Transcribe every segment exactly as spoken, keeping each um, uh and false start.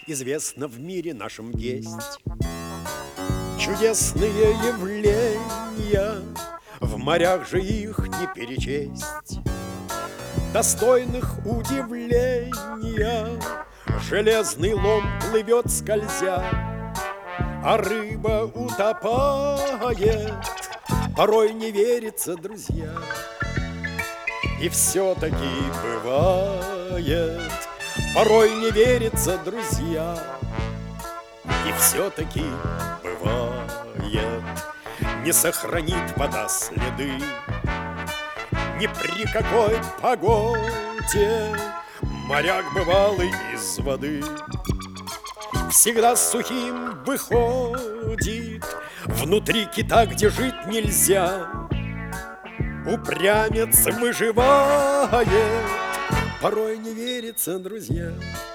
известно в мире нашем есть. Чудесные явления, в морях же их не перечесть. Достойных удивления железный лом плывет скользя, а рыба утопает, порой не верится, друзья. И все-таки бывает, порой не верится, друзья. И все-таки бывает, не сохранит вода следы ни при какой погоде. Моряк бывалый из воды всегда сухим выходит. Внутри кита, где жить нельзя, упрямец выживает, порой не верится, друзья.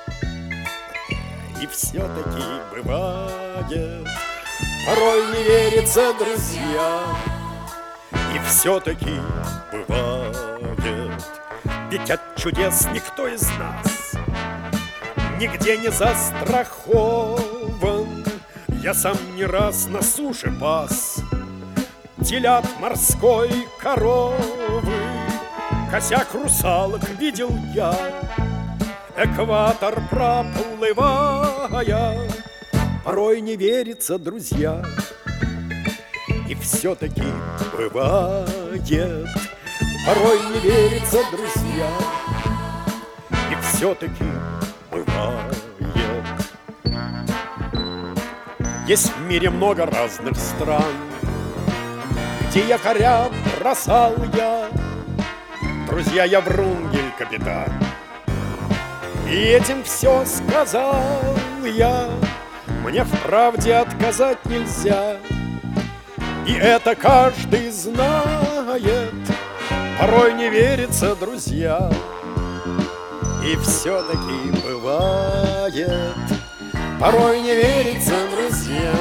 И все-таки бывает, порой не верится, друзья. И все-таки бывает, ведь от чудес никто из нас нигде не застрахован. Я сам не раз на суше пас телят морской коровы, косяк русалок видел я, экватор проплывая, порой не верится, друзья. И все-таки бывает, порой не верится, друзья. И все-таки бывает. Есть в мире много разных стран, где якоря бросал я. Друзья, я Врунгель, капитан, и этим все сказал я. Мне в правде отказать нельзя, и это каждый знает, порой не верится, друзья. И все-таки бывает, порой не верится, друзья.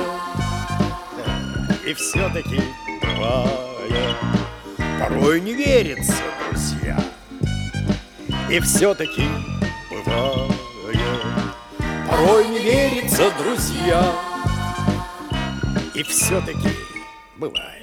И все-таки бывает, порой не верится, друзья. И все-таки бывает, порой не верится, друзья. И все-таки бывает.